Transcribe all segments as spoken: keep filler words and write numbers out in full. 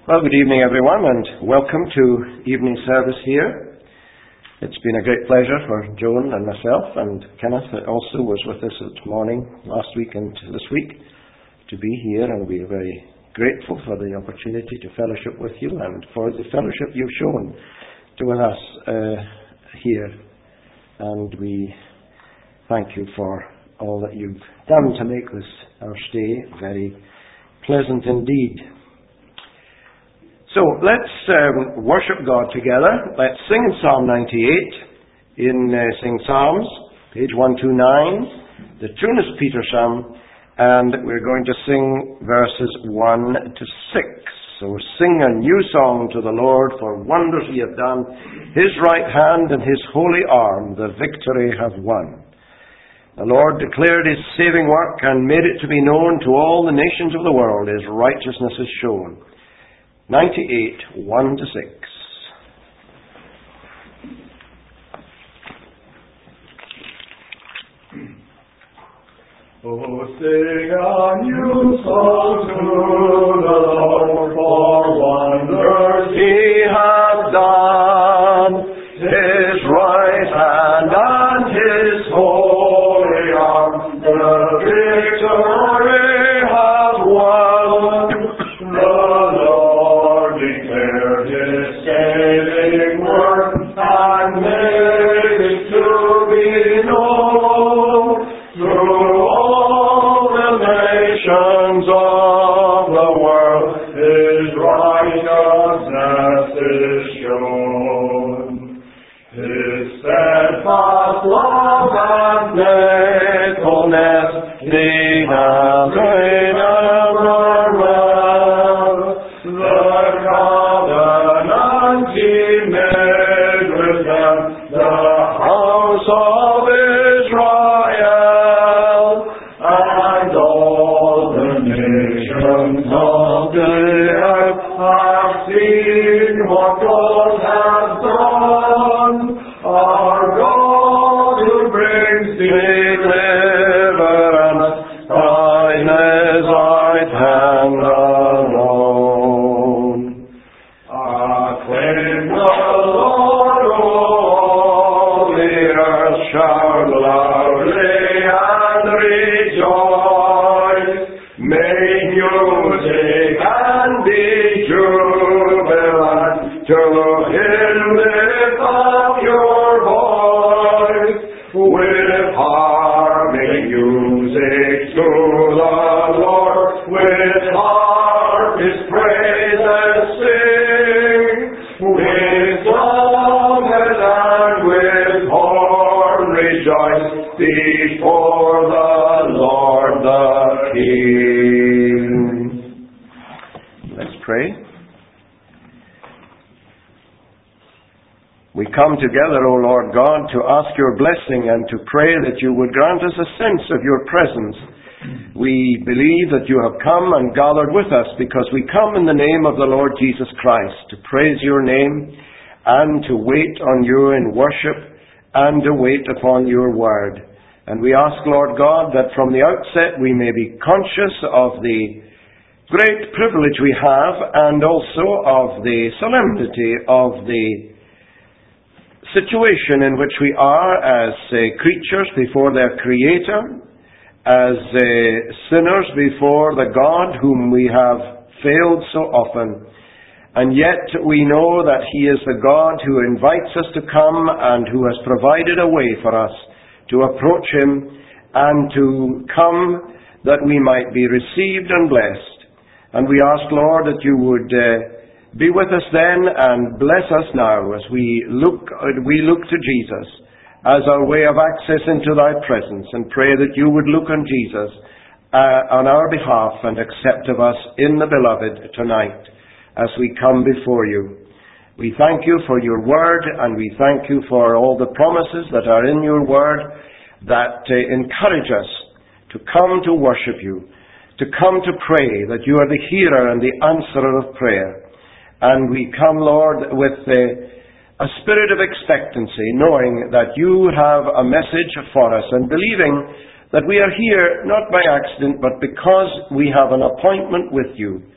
Well, good evening, everyone, and welcome to evening service here. It's been a great pleasure for Joan and myself, and Kenneth also was with us this morning, last week and this week, to be here, and we are very grateful for the opportunity to fellowship with you and for the fellowship you've shown to us uh, here. And we thank you for all that you've done to make this, our stay, very pleasant indeed. So let's um, worship God together. Let's sing Psalm ninety-eight in uh, Sing Psalms, page one twenty-nine, the tune is Peter Psalm, and we're going to sing verses one to six. So sing a new song to the Lord, for wonders he hath done. His right hand and his holy arm the victory have won. The Lord declared his saving work and made it to be known to all the nations of the world. His righteousness is shown. ninety-eight, one to six. Oh, sing a new song to the Lord, for wonders he hath done. His right hand and his holy arm the victory hath won. The Lord declared his saving work and made it to be known through all the nations of the world. His righteousness is shown. His steadfast love and faithfulness he hath made ever well. The covenant he made with them, the house of Israel, and all the nations of the earth have seen what God has done. Our God who brings deliverance by his right hand alone. Acclaim the Lord, all the earth shall loudly and rejoice. Make music and be jubilant. To him lift up your voice. With harmony music to the Lord. With harp his praises sing. With trumpet and with horn rejoice before the Lord the King. Let's pray. We come together, O Lord God, to ask your blessing and to pray that you would grant us a sense of your presence. We believe that you have come and gathered with us because we come in the name of the Lord Jesus Christ to praise your name and to wait on you in worship and to wait upon your word. And we ask, Lord God, that from the outset we may be conscious of the great privilege we have and also of the solemnity of the situation in which we are as uh, creatures before their Creator, as uh, sinners before the God whom we have failed so often. And yet we know that he is the God who invites us to come and who has provided a way for us to approach him and to come that we might be received and blessed. And we ask, Lord, that you would uh, be with us then and bless us now as we look we look to Jesus as our way of access into thy presence, and pray that you would look on Jesus uh, on our behalf and accept of us in the beloved tonight as we come before you. We thank you for your word, and we thank you for all the promises that are in your word that uh, encourage us to come to worship you, to come to pray, that you are the hearer and the answerer of prayer. And we come, Lord, with a, a spirit of expectancy, knowing that you have a message for us, and believing that we are here not by accident, but because we have an appointment with you.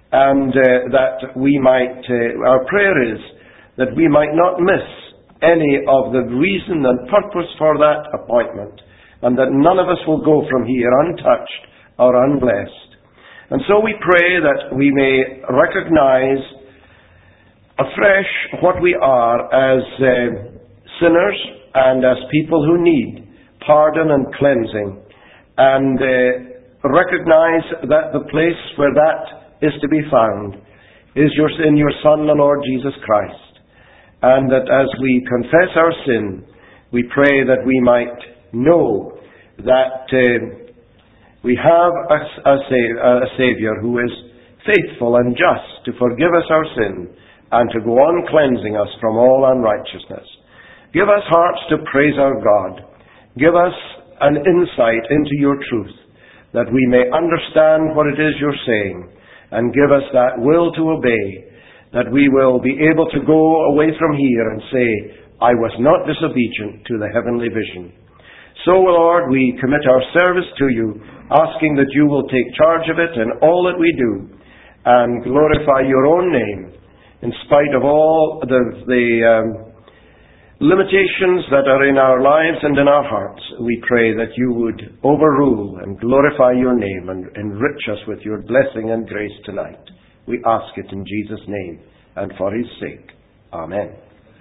and uh, that we might, uh, our prayer is that we might not miss any of the reason and purpose for that appointment, and that none of us will go from here untouched or unblessed. And so we pray that we may recognize afresh what we are as uh, sinners and as people who need pardon and cleansing, and uh, recognize that the place where that is to be found is your, in your Son, the Lord Jesus Christ. And that as we confess our sin, we pray that we might know that uh, we have a, a, a Saviour who is faithful and just to forgive us our sin and to go on cleansing us from all unrighteousness. Give us hearts to praise our God. Give us an insight into your truth, that we may understand what it is you're saying, and give us that will to obey, that we will be able to go away from here and say, I was not disobedient to the heavenly vision. So, Lord, we commit our service to you, asking that you will take charge of it in all that we do, and glorify your own name, in spite of all the, the um, limitations that are in our lives and in our hearts. We pray that you would overrule and glorify your name and enrich us with your blessing and grace tonight. We ask it in Jesus' name and for his sake. Amen.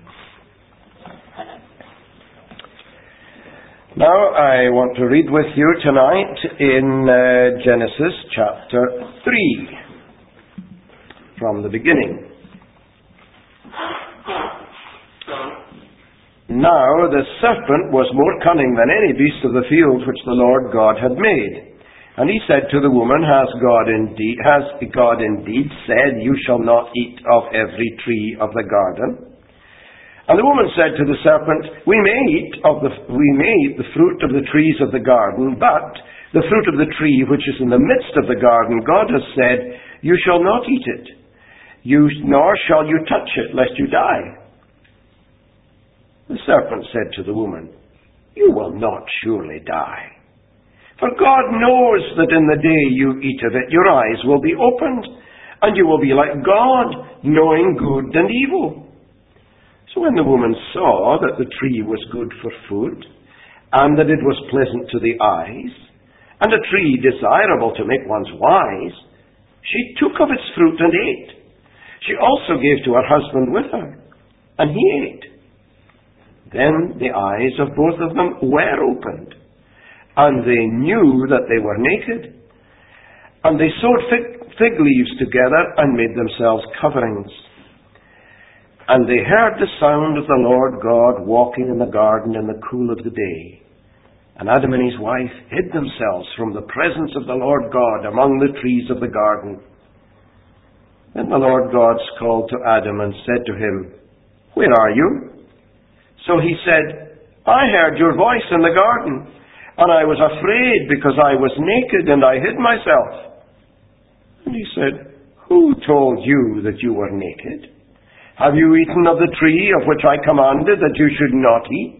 Now I want to read with you tonight in uh, Genesis chapter three, from the beginning. Now the serpent was more cunning than any beast of the field which the Lord God had made. And he said to the woman, Has God indeed, has God indeed said, You shall not eat of every tree of the garden? And the woman said to the serpent, We may eat of the we may eat the fruit of the trees of the garden, but the fruit of the tree which is in the midst of the garden, God has said, You shall not eat it, you nor shall you touch it, lest you die. The serpent said to the woman, You will not surely die. For God knows that in the day you eat of it, your eyes will be opened, and you will be like God, knowing good and evil. So when the woman saw that the tree was good for food, and that it was pleasant to the eyes, and a tree desirable to make one wise, she took of its fruit and ate. She also gave to her husband with her, and he ate. Then the eyes of both of them were opened, and they knew that they were naked. And they sewed fig, fig leaves together and made themselves coverings. And they heard the sound of the Lord God walking in the garden in the cool of the day. And Adam and his wife hid themselves from the presence of the Lord God among the trees of the garden. Then the Lord God called to Adam and said to him, Where are you? So he said, I heard your voice in the garden, and I was afraid because I was naked and I hid myself. And he said, Who told you that you were naked? Have you eaten of the tree of which I commanded that you should not eat?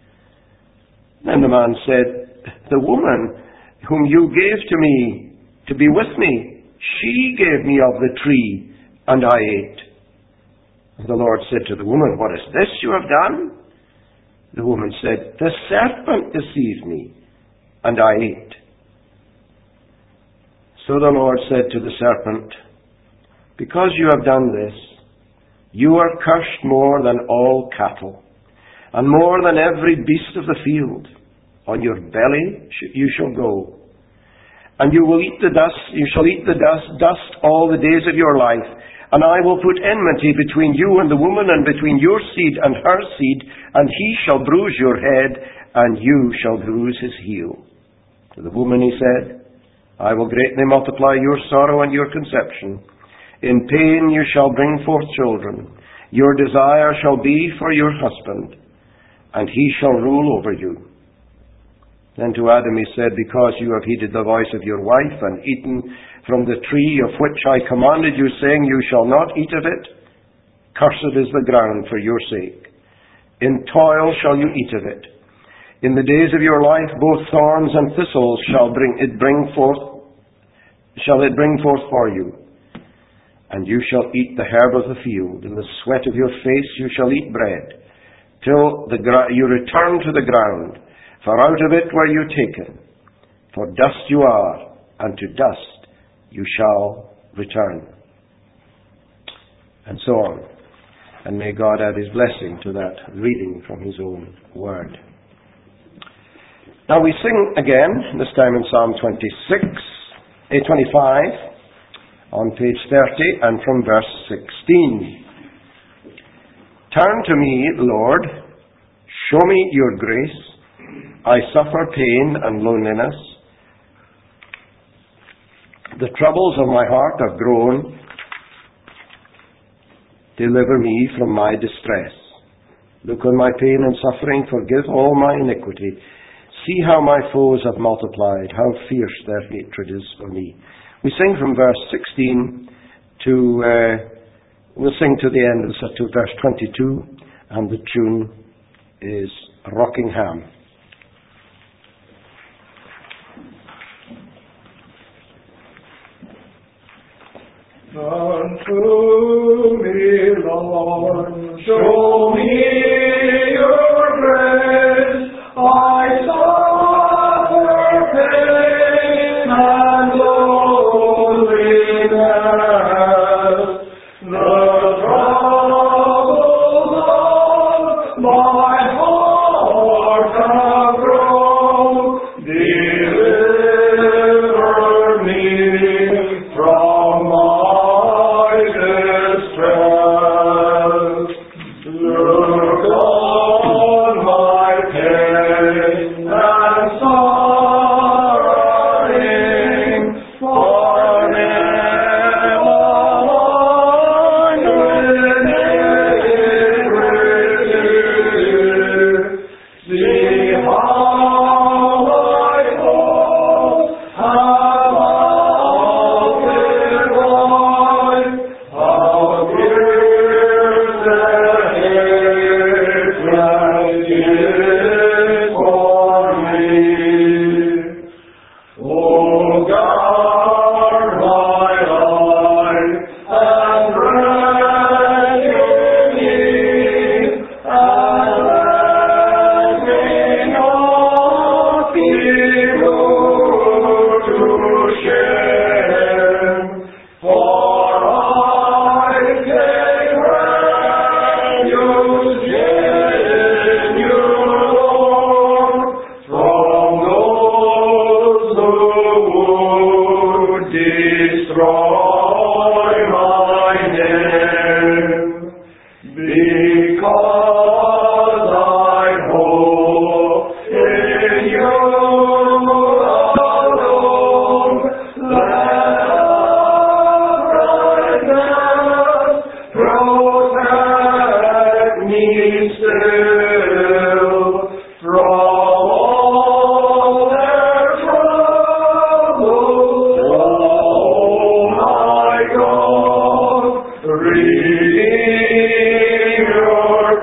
Then the man said, The woman whom you gave to me to be with me, she gave me of the tree, and I ate. And the Lord said to the woman, What is this you have done? The woman said, The serpent deceived me, and I ate. So the Lord said to the serpent, Because you have done this, you are cursed more than all cattle, and more than every beast of the field. On your belly you shall go, and you will eat the dust. You shall eat the dust, dust all the days of your life. And I will put enmity between you and the woman, and between your seed and her seed, and he shall bruise your head, and you shall bruise his heel. To the woman he said, I will greatly multiply your sorrow and your conception. In pain you shall bring forth children. Your desire shall be for your husband, and he shall rule over you. Then to Adam he said, Because you have heeded the voice of your wife, and eaten from the tree of which I commanded you, saying, You shall not eat of it, cursed is the ground for your sake. In toil shall you eat of it. In the days of your life both thorns and thistles shall bring it bring forth shall it bring forth for you. and you shall eat the herb of the field. In the sweat of your face you shall eat bread, till the gra- you return to the ground, for out of it were you taken. For dust you are, and to dust you shall return. And so on. And may God add his blessing to that reading from his own word. Now we sing again, this time in Psalm twenty-six, eh, twenty-five, on page thirty, and from verse sixteen. Turn to me, Lord, show me your grace. I suffer pain and loneliness. The troubles of my heart have grown. Deliver me from my distress. Look on my pain and suffering, forgive all my iniquity. See how my foes have multiplied, how fierce their hatred is for me. We sing from verse sixteen to, uh, we'll sing to the end of to verse twenty-two, and the tune is Rockingham. Turn to me, Lord, show me your grace. I suffer pain and loneliness. The troubles of my heart have grown. Deliver me from my distress. Look on my pain and suffering, for them I iniquity. See how my foes have multiplied, how fierce their hatred is for me. O guard my life and rescue me, and let me not be moved to shame, for I take refuge in you, Lord, from those who would destroy my name. Because I hope in you alone, let uprightness protect me still from all their troubles. Oh my God, redeem your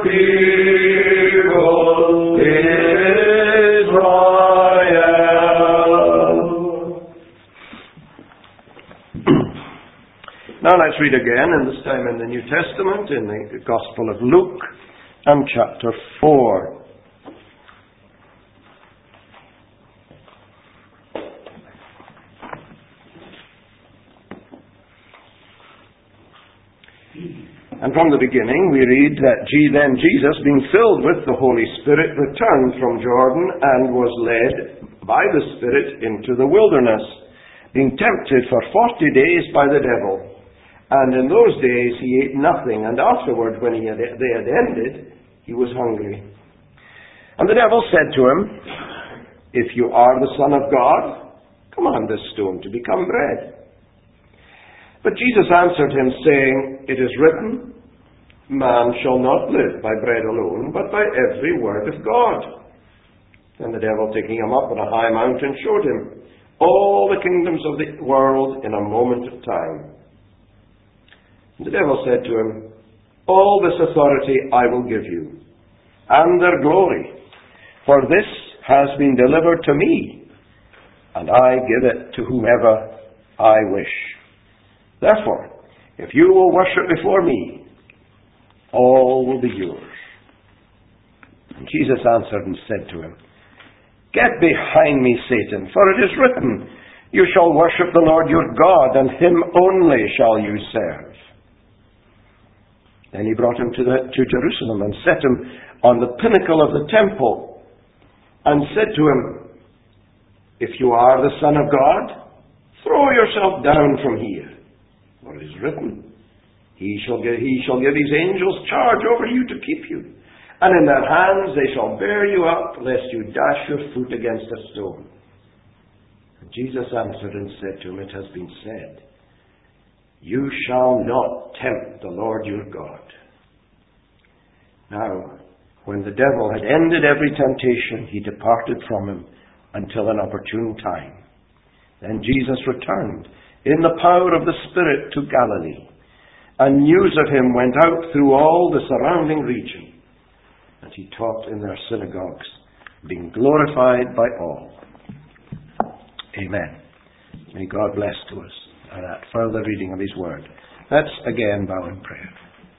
people, Israel. Now let's read again, and this time in the New Testament, in the Gospel of Luke, and chapter four. And from the beginning we read that then Jesus, being filled with the Holy Spirit, returned from Jordan and was led by the Spirit into the wilderness, being tempted for forty days by the devil. And in those days he ate nothing, and afterward, when he had, they had ended, he was hungry. And the devil said to him, If you are the Son of God, command this stone to become bread. But Jesus answered him, saying, It is written, Man shall not live by bread alone, but by every word of God. Then the devil, taking him up on a high mountain, showed him all the kingdoms of the world in a moment of time. And the devil said to him, All this authority I will give you, and their glory, for this has been delivered to me, and I give it to whomever I wish. Therefore, If you will worship before me, all will be yours. And Jesus answered and said to him, Get behind me, Satan, for it is written, You shall worship the Lord your God, and him only shall you serve. Then he brought him to, the, to Jerusalem and set him on the pinnacle of the temple and said to him, If you are the Son of God, throw yourself down from here. For it is written, He shall give, he shall give his angels charge over you to keep you. And in their hands they shall bear you up, lest you dash your foot against a stone. And Jesus answered and said to him, It has been said, You shall not tempt the Lord your God. Now, when the devil had ended every temptation, he departed from him until an opportune time. Then Jesus returned in the power of the Spirit to Galilee, and news of him went out through all the surrounding region. And he taught in their synagogues, being glorified by all. Amen. May God bless to us that further reading of his word. Let's again bow in prayer.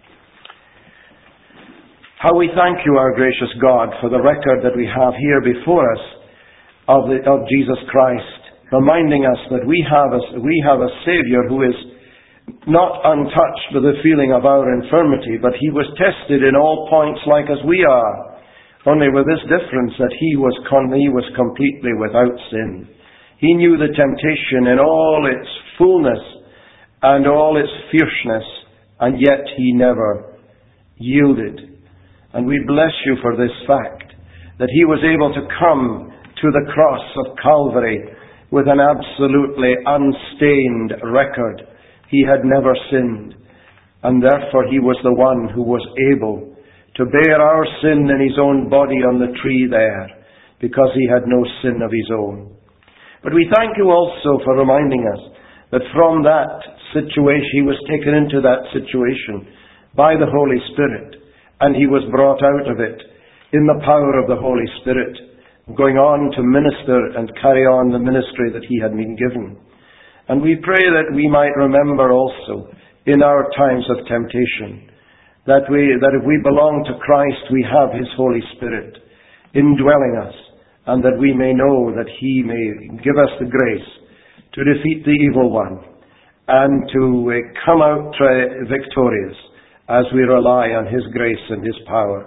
How we thank you, our gracious God, for the record that we have here before us of, the, of Jesus Christ, reminding us that we have a, we have a Savior who is not untouched with the feeling of our infirmity, but he was tested in all points like as we are, only with this difference that he was, con- he was completely without sin. He knew the temptation in all its fullness and all its fierceness, and yet he never yielded. And we bless you for this fact, that he was able to come to the cross of Calvary with an absolutely unstained record. He had never sinned, and therefore he was the one who was able to bear our sin in his own body on the tree there, because he had no sin of his own. But we thank you also for reminding us that from that situation, he was taken into that situation by the Holy Spirit, and he was brought out of it in the power of the Holy Spirit, going on to minister and carry on the ministry that he had been given. And we pray that we might remember also in our times of temptation that we that if we belong to Christ, we have his Holy Spirit indwelling us, and that we may know that he may give us the grace to defeat the evil one and to uh, come out uh, victorious as we rely on his grace and his power.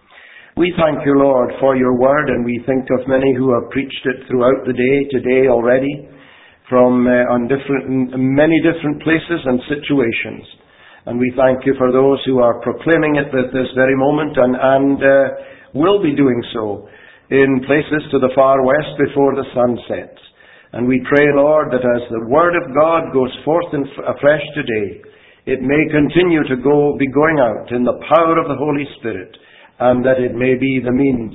We thank you, Lord, for your word, and we think of many who have preached it throughout the day, today already, from uh, on different, many different places and situations. And we thank you for those who are proclaiming it at this very moment and, and uh, will be doing so in places to the far west before the sun sets. And we pray, Lord, that as the Word of God goes forth in afresh today, it may continue to go, be going out in the power of the Holy Spirit, and that it may be the means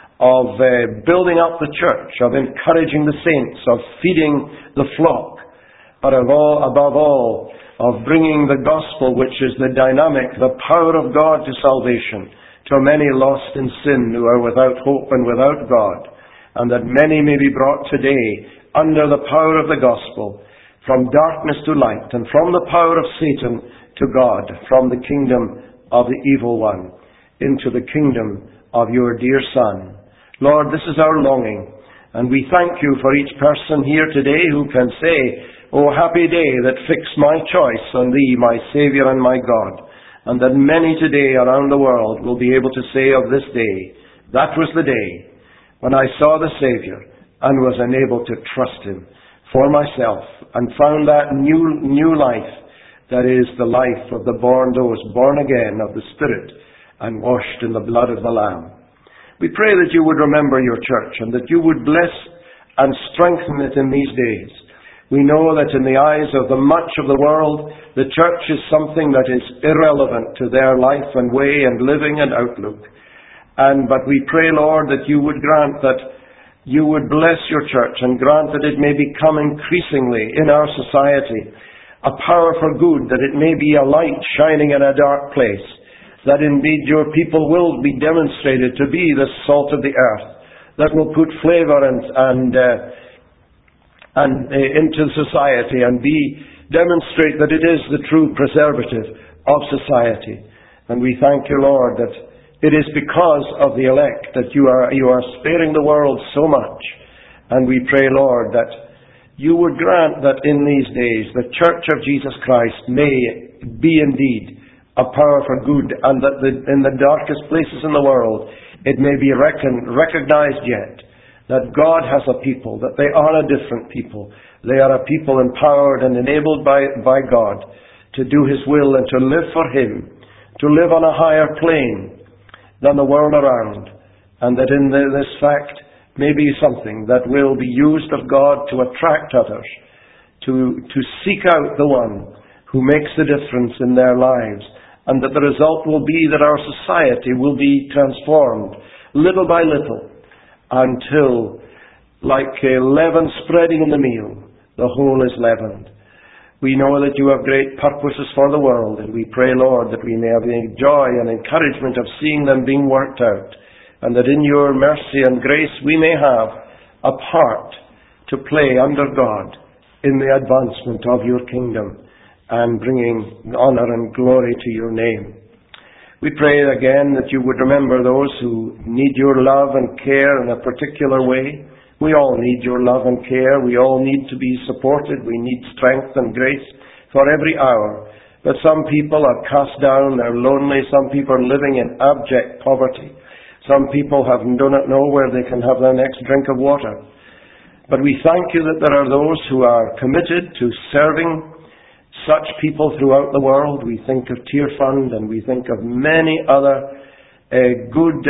of uh, building up the church, of encouraging the saints, of feeding the flock, but of all, above all, of bringing the gospel, which is the dynamic, the power of God to salvation, to many lost in sin who are without hope and without God, and that many may be brought today under the power of the gospel, from darkness to light, and from the power of Satan to God, from the kingdom of the evil one into the kingdom of your dear Son. Lord, this is our longing, and we thank you for each person here today who can say, "O happy day that fixed my choice on thee, my Saviour and my God," and that many today around the world will be able to say of this day, "That was the day when I saw the Saviour and was enabled to trust him for myself and found that new new life that is the life of the born, those born again of the Spirit and washed in the blood of the Lamb." We pray that you would remember your church and that you would bless and strengthen it in these days. We know that in the eyes of the much of the world, the church is something that is irrelevant to their life and way and living and outlook. And but we pray, Lord, that you would grant that you would bless your church and grant that it may become increasingly in our society a power for good, that it may be a light shining in a dark place, that indeed your people will be demonstrated to be the salt of the earth, that will put flavour and, and, uh, and uh, into society and be demonstrate that it is the true preservative of society. And we thank you, Lord, that it is because of the elect that you are, you are sparing the world so much. And we pray, Lord, that you would grant that in these days the Church of Jesus Christ may be indeed a power for good, and that the, in the darkest places in the world it may be reckon, recognized yet that God has a people, that they are a different people. They are a people empowered and enabled by, by God to do His will and to live for Him, to live on a higher plane than the world around, and that in the, this fact may be something that will be used of God to attract others, to, to seek out the one who makes the difference in their lives, and that the result will be that our society will be transformed little by little until, like a leaven spreading in the meal, the whole is leavened. We know that you have great purposes for the world, and we pray, Lord, that we may have the joy and encouragement of seeing them being worked out, and that in your mercy and grace we may have a part to play under God in the advancement of your kingdom and bringing honor and glory to your name. We pray again that you would remember those who need your love and care in a particular way. We all need your love and care. We all need to be supported. We need strength and grace for every hour. But some people are cast down, they're lonely. Some people are living in abject poverty. Some people have, do not know where they can have their next drink of water. But we thank you that there are those who are committed to serving such people throughout the world. We think of Tear Fund, and we think of many other uh, good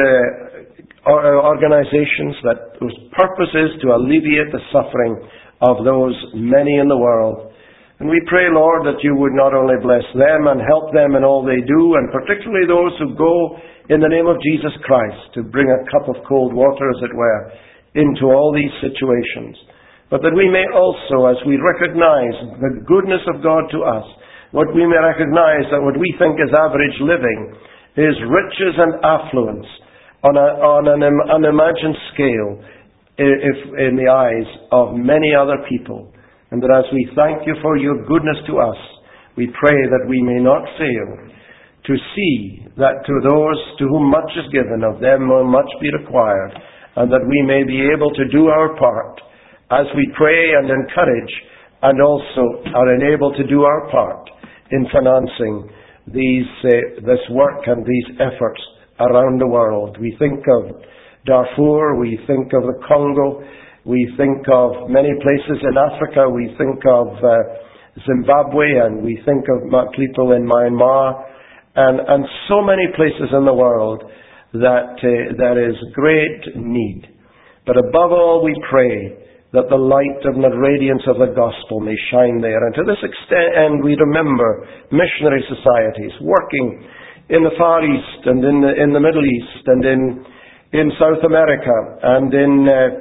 uh, organizations that whose purpose is to alleviate the suffering of those many in the world. And we pray, Lord, that you would not only bless them and help them in all they do, and particularly those who go in the name of Jesus Christ to bring a cup of cold water, as it were, into all these situations. But that we may also, as we recognize the goodness of God to us, what we may recognize that what we think is average living is riches and affluence on, a, on an unimagined scale if, in the eyes of many other people. And that as we thank you for your goodness to us, we pray that we may not fail to see that to those to whom much is given, of them will much be required, and that we may be able to do our part as we pray and encourage, and also are enabled to do our part in financing these, uh, this work and these efforts around the world. We think of Darfur, we think of the Congo, we think of many places in Africa, we think of uh, Zimbabwe, and we think of people in Myanmar, and, and so many places in the world that uh, there is great need. But above all, we pray that the light and the radiance of the gospel may shine there. And to this extent, and we remember missionary societies working in the Far East and in the, in the Middle East and in, in South America and in,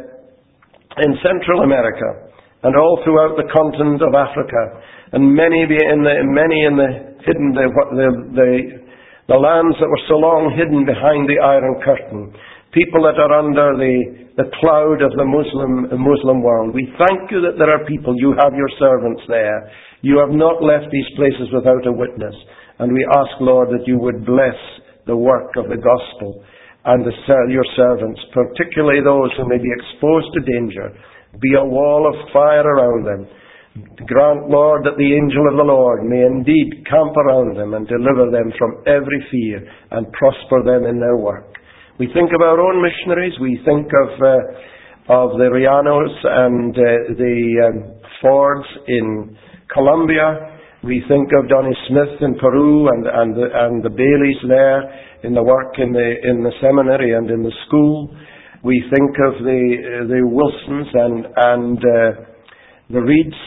uh, in Central America and all throughout the continent of Africa, and many in the, many in the hidden, the, the, the, the lands that were so long hidden behind the Iron Curtain, people that are under the the cloud of the Muslim, Muslim world. We thank you that there are people, you have your servants there. You have not left these places without a witness. And we ask, Lord, that you would bless the work of the gospel and the, your servants, particularly those who may be exposed to danger. Be a wall of fire around them. Grant, Lord, that the angel of the Lord may indeed camp around them and deliver them from every fear and prosper them in their work. We think of our own missionaries. We think of uh, of the Rianos and uh, the um, Fords in Colombia. We think of Donnie Smith in Peru and and the, and the Baileys there in the work in the in the seminary and in the school. We think of the uh, the Wilsons and and uh, the Reeds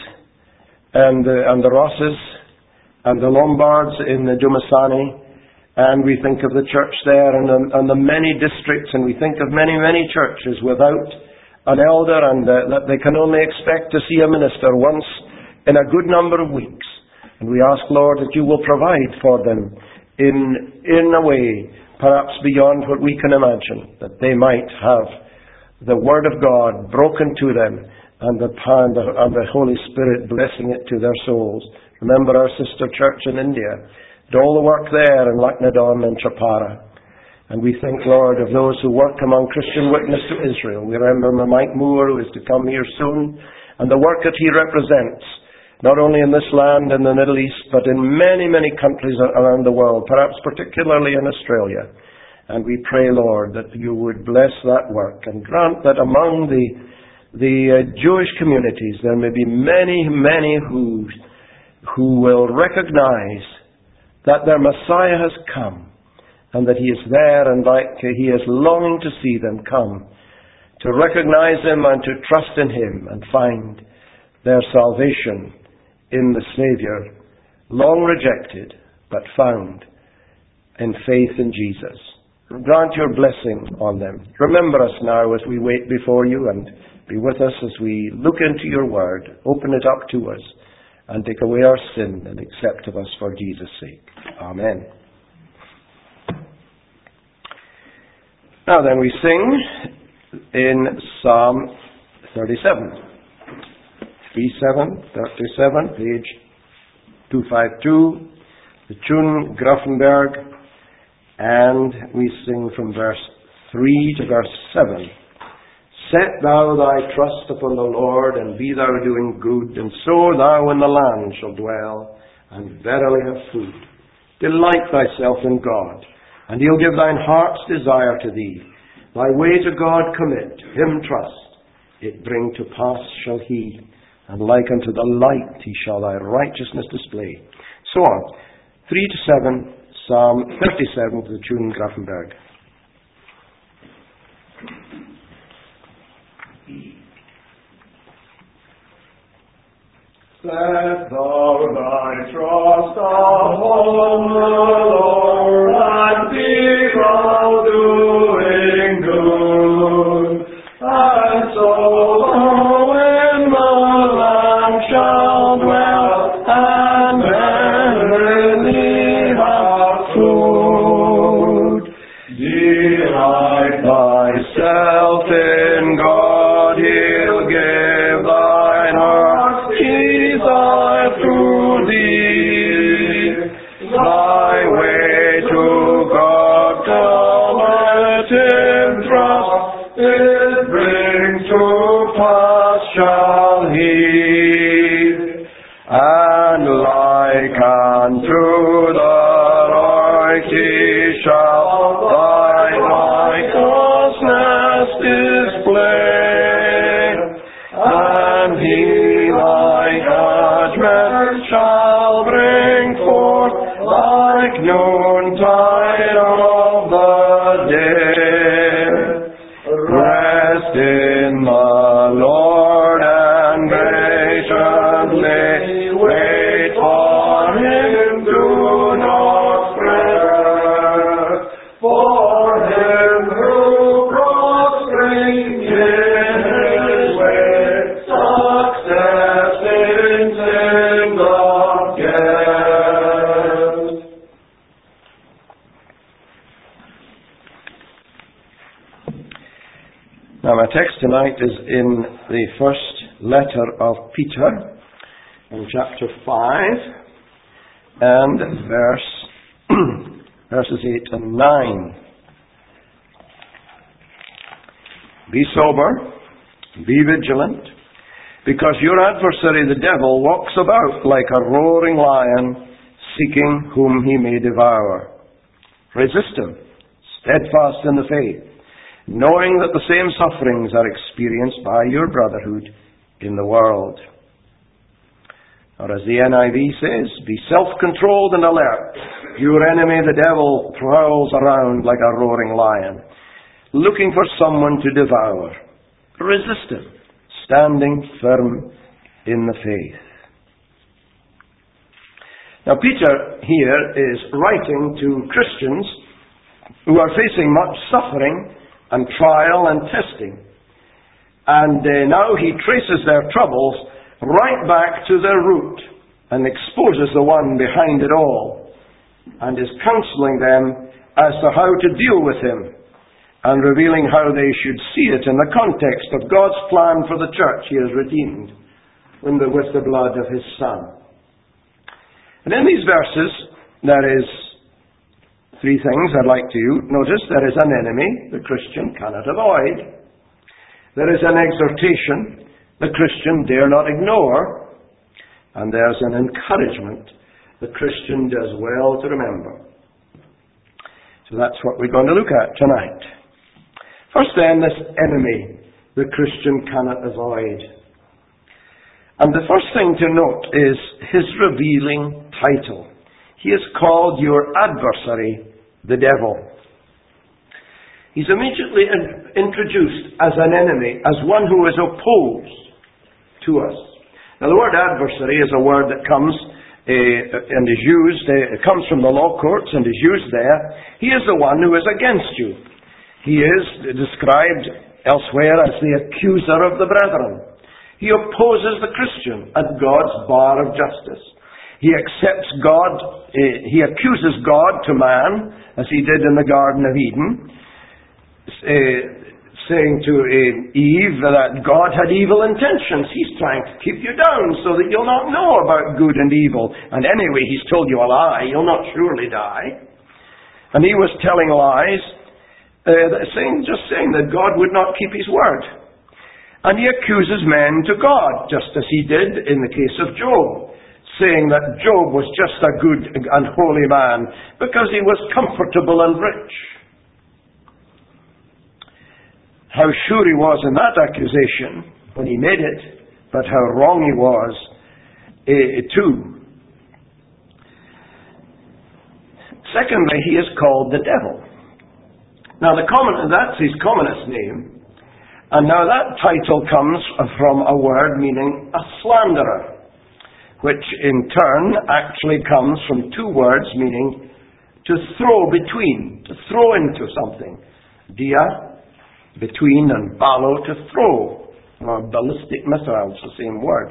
and uh, and the Rosses and the Lombards in the Dumasani. And we think of the church there and, and the many districts, and we think of many, many churches without an elder, and uh, that they can only expect to see a minister once in a good number of weeks. And we ask, Lord, that you will provide for them in, in a way perhaps beyond what we can imagine, that they might have the Word of God broken to them, and the, and the, and the Holy Spirit blessing it to their souls. Remember our sister church in India, did all the work there in Lucknow and Chapara. And we think, Lord, of those who work among Christian Witness to Israel. We remember Mike Moore, who is to come here soon, and the work that he represents, not only in this land in the Middle East, but in many, many countries around the world, perhaps particularly in Australia. And we pray, Lord, that you would bless that work and grant that among the, the uh, Jewish communities there may be many, many who, who will recognize that their Messiah has come, and that he is there, and like he is longing to see them come, to recognize him and to trust in him and find their salvation in the Savior, long rejected, but found in faith in Jesus. Grant your blessing on them. Remember us now as we wait before you, and be with us as we look into your word. Open it up to us, and take away our sin, and accept of us for Jesus' sake. Amen. Now then, we sing in Psalm thirty-seven. three seven, thirty-seven, page two fifty-two, the tune Grafenberg, and we sing from verse three to verse seven. Set thou thy trust upon the Lord, and be thou doing good, and so thou in the land shalt dwell, and verily have food. Delight thyself in God, and he'll give thine heart's desire to thee. Thy way to God commit, him trust. It bring to pass shall he, and like unto the light he shall thy righteousness display. So on. Three to seven, Psalm thirty-seven, to the tune Grafenberg. Set thou thy trust upon the Lord, and be thou doing good, and so thou in the land shalt dwell, and verily have food. Delight thyself in God, he'll give thine heart desire to thee. Thy way to God commit him trust, it brings to pass shall he, and like unto the righteous shall thy righteousness display, and he thy judgment shall bring forth like noontide of the day. Rest in the Lord and patiently wait for him, do not fret, for him who prospering in his way, success in sin doth get. Now my text tonight is in the first letter of Peter, in chapter five, and verse verses eight and nine. Be sober, be vigilant, because your adversary the devil walks about like a roaring lion, seeking whom he may devour. Resist him, steadfast in the faith, knowing that the same sufferings are experienced by your brotherhood in the world. Or as the N I V says, be self-controlled and alert. Your enemy, the devil, prowls around like a roaring lion, looking for someone to devour. Resist him, standing firm in the faith. Now Peter here is writing to Christians who are facing much suffering and trial and testing. And uh, now he traces their troubles right back to their root and exposes the one behind it all, and is counseling them as to how to deal with him, and revealing how they should see it in the context of God's plan for the church he has redeemed with the, with the blood of his Son. And in these verses, there is three things I'd like to notice. There is an enemy the Christian cannot avoid. There is an exhortation the Christian dare not ignore. And there's an encouragement the Christian does well to remember. So that's what we're going to look at tonight. First then, this enemy the Christian cannot avoid. And the first thing to note is his revealing title. He is called your adversary, the devil. He's immediately in, introduced as an enemy, as one who is opposed to us. Now the word adversary is a word that comes uh, and is used, uh, it comes from the law courts and is used there. He is the one who is against you. He is described elsewhere as the accuser of the brethren. He opposes the Christian at God's bar of justice. He accepts God, uh, he accuses God to man, as he did in the Garden of Eden, uh, saying to uh, Eve that God had evil intentions. He's trying to keep you down so that you'll not know about good and evil. And anyway, he's told you a lie. You'll not surely die. And he was telling lies, uh, saying, just saying that God would not keep his word. And he accuses men to God, just as he did in the case of Job, saying that Job was just a good and holy man because he was comfortable and rich. How sure he was in that accusation when he made it, but how wrong he was uh, too. Secondly, he is called the devil. Now, the common, that's his commonest name. And now that title comes from a word meaning a slanderer, which in turn actually comes from two words meaning to throw between, to throw into something. Dia, between, and balo, to throw. Or ballistic missiles, the same word.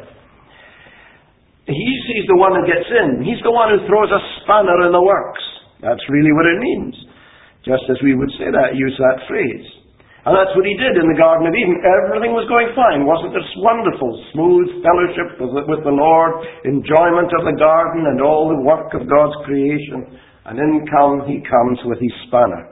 He's, he's the one who gets in. He's the one who throws a spanner in the works. That's really what it means. Just as we would say that, use that phrase. And that's what he did in the Garden of Eden. Everything was going fine. Wasn't this wonderful, smooth fellowship with the, with the Lord, enjoyment of the garden and all the work of God's creation? And in come, he comes with his spanner.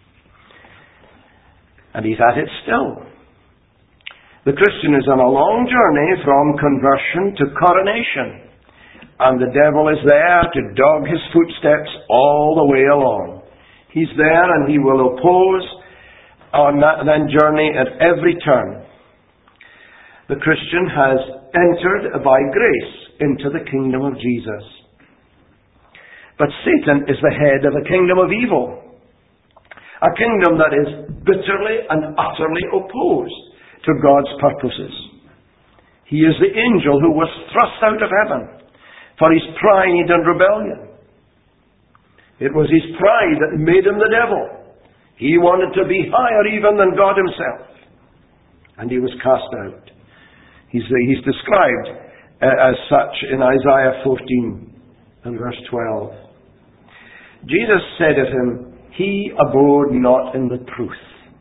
And he's at it still. The Christian is on a long journey from conversion to coronation. And the devil is there to dog his footsteps all the way along. He's there and he will oppose on that, that journey at every turn. The Christian has entered by grace into the kingdom of Jesus. But Satan is the head of a kingdom of evil. A kingdom that is bitterly and utterly opposed to God's purposes. He is the angel who was thrust out of heaven for his pride and rebellion. It was his pride that made him the devil. He wanted to be higher even than God himself. And he was cast out. He's, he's described uh, as such in Isaiah fourteen and verse twelve. Jesus said of him, he abode not in the truth.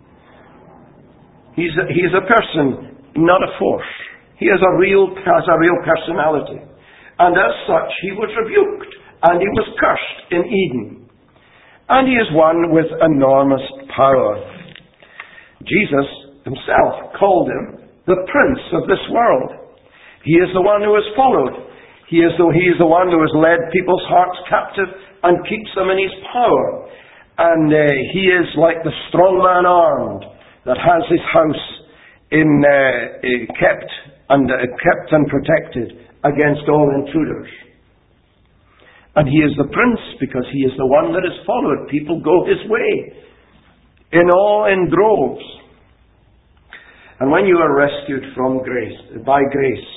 He's a, he's a person, not a force. He has a real, has a real personality. And as such, he was rebuked and he was cursed in Eden. And he is one with enormous power. Jesus himself called him the prince of this world. He is the one who is followed. He is the, he is the one who has led people's hearts captive and keeps them in his power. And uh, he is like the strong man armed that has his house in uh, uh, kept and uh, kept and protected against all intruders. And he is the prince because he is the one that is followed. People go his way in all in droves. And when you are rescued from grace, by grace,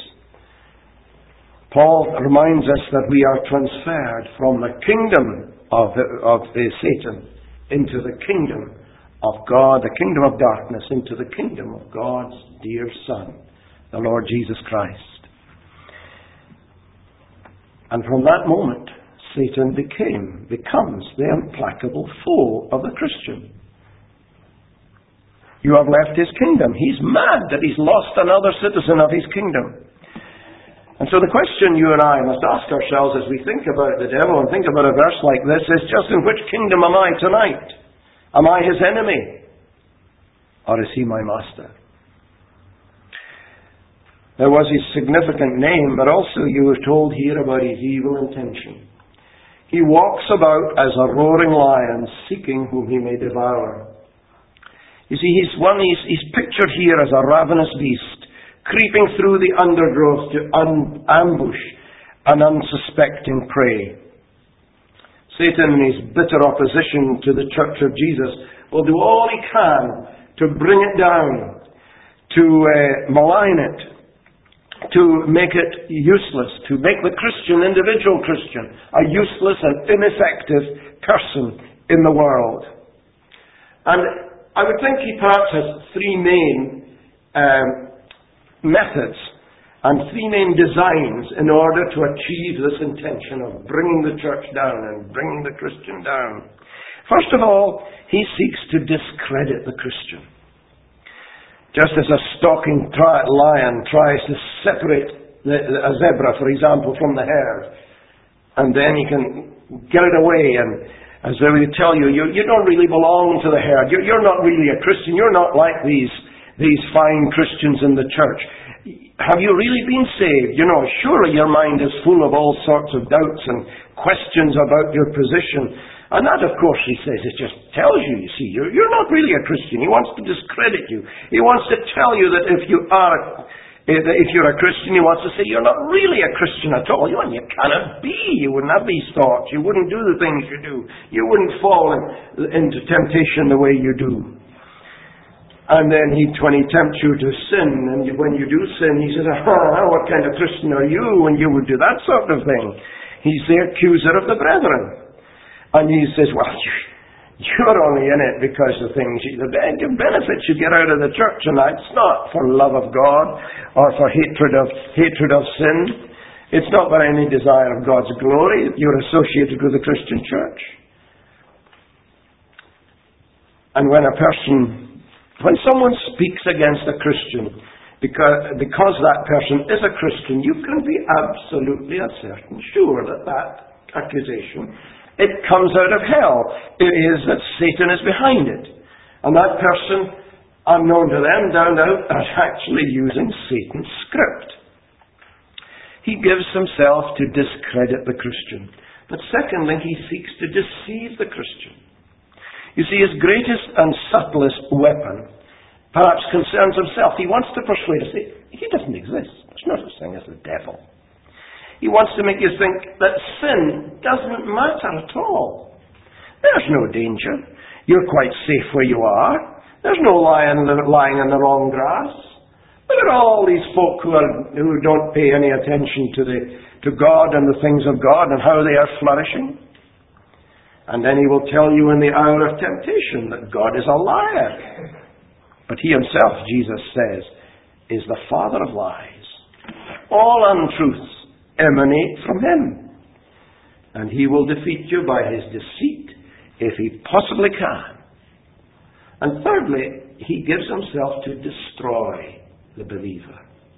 Paul reminds us that we are transferred from the kingdom of, the, of the Satan into the kingdom of God, the kingdom of darkness, into the kingdom of God's dear Son, the Lord Jesus Christ. And from that moment, Satan became, becomes the implacable foe of the Christian. You have left his kingdom. He's mad that he's lost another citizen of his kingdom. And so the question you and I must ask ourselves as we think about the devil and think about a verse like this is, just in which kingdom am I tonight? Am I his enemy? Or is he my master? There was his significant name, but also you were told here about his evil intention. He walks about as a roaring lion, seeking whom he may devour. You see, he's one. He's, he's pictured here as a ravenous beast, creeping through the undergrowth to un- ambush an unsuspecting prey. Satan, in his bitter opposition to the Church of Jesus, will do all he can to bring it down, to uh, malign it, to make it useless, to make the Christian, individual Christian, a useless and ineffective person in the world. And I would think he perhaps has three main um, methods and three main designs in order to achieve this intention of bringing the church down and bringing the Christian down. First of all, he seeks to discredit the Christian. Just as a stalking tri- lion tries to separate the, a zebra, for example, from the herd, and then he can get it away, and as they will tell you, you, you don't really belong to the herd. You're, you're not really a Christian. You're not like these these fine Christians in the church. Have you really been saved? You know, surely your mind is full of all sorts of doubts and questions about your position. And that, of course, he says, it just tells you, you see, you're, you're not really a Christian. He wants to discredit you. He wants to tell you that if you are, if you're a Christian, he wants to say you're not really a Christian at all. You, and you cannot be. You wouldn't have these thoughts. You wouldn't do the things you do. You wouldn't fall in, into temptation the way you do. And then he, when he tempts you to sin, and you, when you do sin, he says, ah, what kind of Christian are you when you would do that sort of thing? He's the accuser of the brethren. And he says, well, you're only in it because the things, the benefits you get out of the church, and it's not for love of God or for hatred of hatred of sin. It's not by any desire of God's glory that you're associated with the Christian church. And when a person, when someone speaks against a Christian, because, because that person is a Christian, you can be absolutely certain, sure that that accusation, it comes out of hell. It is that Satan is behind it. And that person, unknown to them, down out, is actually using Satan's script. He gives himself to discredit the Christian. But secondly, he seeks to deceive the Christian. You see, his greatest and subtlest weapon perhaps concerns himself. He wants to persuade us. He doesn't exist. There's no such thing as the devil. He wants to make you think that sin doesn't matter at all. There's no danger. You're quite safe where you are. There's no lion lying in the wrong grass. Look at all these folk who, are, who don't pay any attention to, the, to God and the things of God and how they are flourishing. And then he will tell you in the hour of temptation that God is a liar. But he himself, Jesus says, is the father of lies. All untruths emanate from him. And he will defeat you by his deceit if he possibly can. And thirdly, he gives himself to destroy the believer.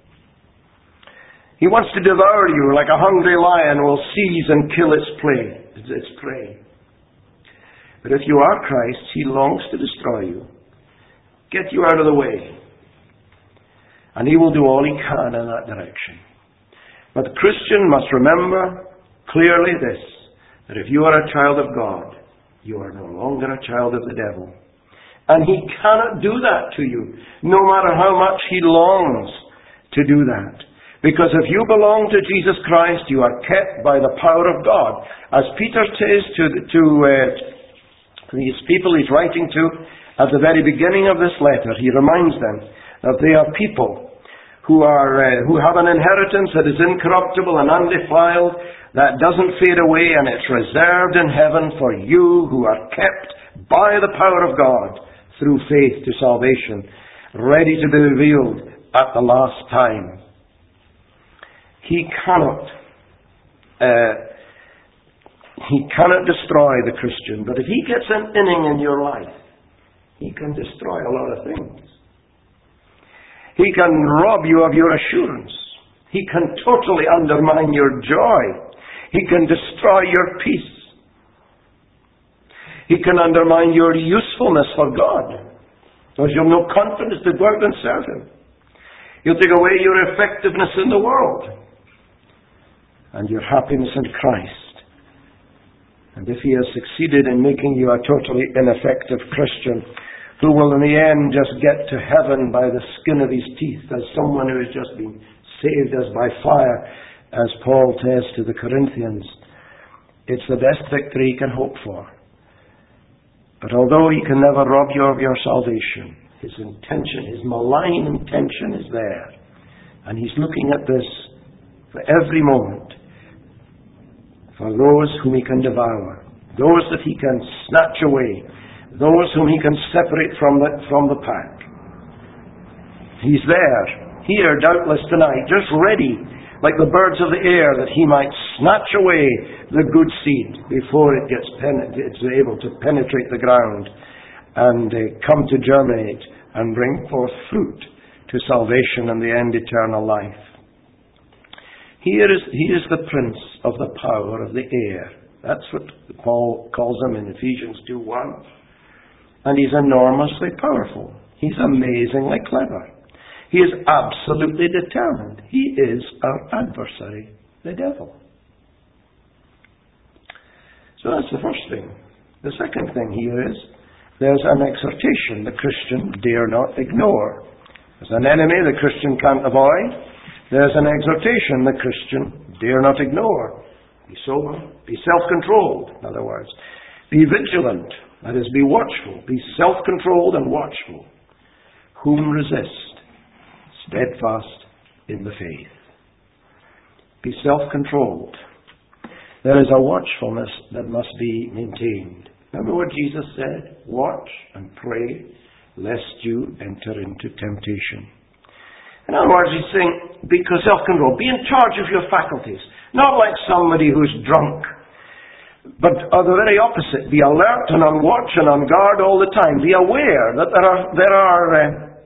He wants to devour you like a hungry lion will seize and kill its prey. Its prey. But if you are Christ, he longs to destroy you, get you out of the way. And he will do all he can in that direction. But the Christian must remember clearly this, that if you are a child of God, you are no longer a child of the devil. And he cannot do that to you, no matter how much he longs to do that. Because if you belong to Jesus Christ, you are kept by the power of God. As Peter says to, to uh, these people he's writing to, at the very beginning of this letter, he reminds them that they are people who are uh, who have an inheritance that is incorruptible and undefiled, that doesn't fade away, and it's reserved in heaven for you who are kept by the power of God through faith to salvation, ready to be revealed at the last time. He cannot uh, he cannot destroy the Christian, but if he gets an inning in your life, he can destroy a lot of things. He can rob you of your assurance. He can totally undermine your joy. He can destroy your peace. He can undermine your usefulness for God, because you have no confidence to go out and serve Him. He'll take away your effectiveness in the world and your happiness in Christ. And if He has succeeded in making you a totally ineffective Christian, who will in the end just get to heaven by the skin of his teeth, as someone who has just been saved as by fire, as Paul says to the Corinthians, it's the best victory he can hope for. But although he can never rob you of your salvation, his intention, his malign intention is there. And he's looking at this for every moment, for those whom he can devour, those that he can snatch away, those whom he can separate from the, from the pack. He's there, here doubtless tonight, just ready, like the birds of the air, that he might snatch away the good seed before it gets pen- it's able to penetrate the ground and uh, come to germinate and bring forth fruit to salvation and the end eternal life. Here is, he is the prince of the power of the air. That's what Paul calls him in Ephesians two one. And he's enormously powerful. He's amazingly clever. He is absolutely determined. He is our adversary, the devil. So that's the first thing. The second thing here is, there's an exhortation the Christian dare not ignore. There's an enemy the Christian can't avoid. There's an exhortation the Christian dare not ignore. Be sober, be self-controlled, in other words. Be vigilant, that is, be watchful. Be self-controlled and watchful. Whom resist? Steadfast in the faith. Be self-controlled. There is a watchfulness that must be maintained. Remember what Jesus said? Watch and pray, lest you enter into temptation. In other words, he's saying, be self-controlled. Be in charge of your faculties. Not like somebody who's drunk, but uh, the very opposite. Be alert and on watch and on guard all the time. Be aware that there are there are uh,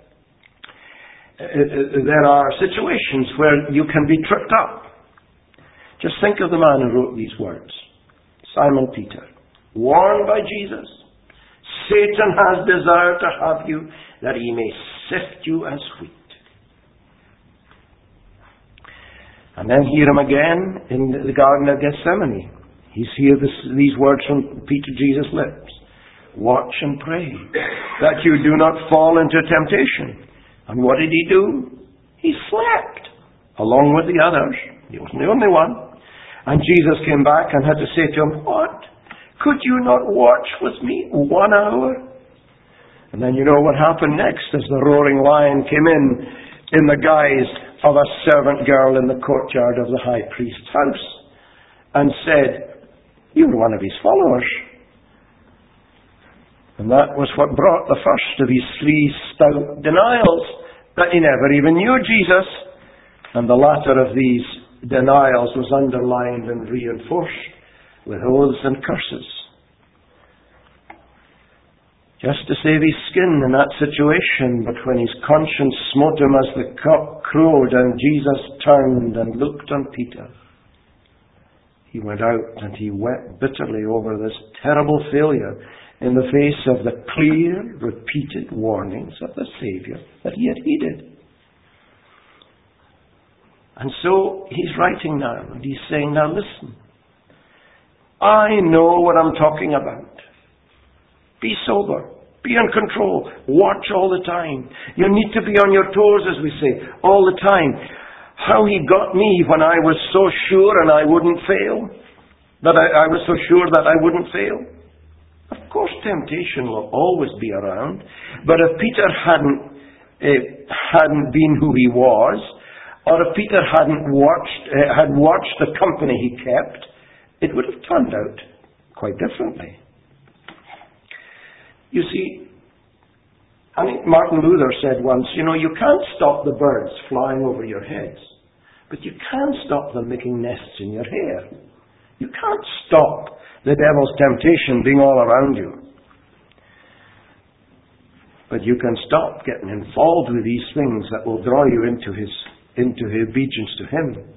uh, there are situations where you can be tripped up. Just think of the man who wrote these words, Simon Peter, warned by Jesus, Satan has desired to have you, that he may sift you as wheat. And then hear him again in the Garden of Gethsemane. He's hear this, these words from Peter Jesus' lips. Watch and pray, that you do not fall into temptation. And what did he do? He slept, along with the others. He wasn't the only one. And Jesus came back and had to say to him, what? Could you not watch with me one hour? And then you know what happened next as the roaring lion came in, in the guise of a servant girl in the courtyard of the high priest's house, and said, you were one of his followers. And that was what brought the first of his three stout denials, that he never even knew Jesus. And the latter of these denials was underlined and reinforced with oaths and curses. Just to save his skin in that situation, but when his conscience smote him as the cock crowed and Jesus turned and looked on Peter, he went out and he wept bitterly over this terrible failure in the face of the clear, repeated warnings of the Saviour that he had heeded. And so he's writing now, and he's saying, now listen, I know what I'm talking about. Be sober. Be in control. Watch all the time. You need to be on your toes, as we say, all the time. How he got me when I was so sure and I wouldn't fail. That I, I was so sure that I wouldn't fail. Of course, temptation will always be around. But if Peter hadn't uh, hadn't been who he was, or if Peter hadn't watched uh, had watched the company he kept, it would have turned out quite differently. You see, I think Martin Luther said once, you know, you can't stop the birds flying over your heads, but you can stop them making nests in your hair. You can't stop the devil's temptation being all around you. But you can stop getting involved with these things that will draw you into his into obedience to Him.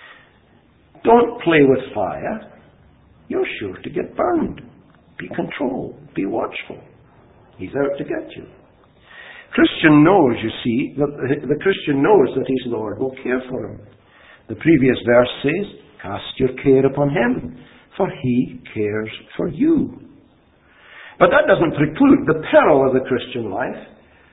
Don't play with fire. You're sure to get burned. Be controlled. Be watchful. He's out to get you. Christian knows, you see, that the Christian knows that his Lord will care for him. The previous verse says, cast your care upon Him, for He cares for you. But that doesn't preclude the peril of the Christian life,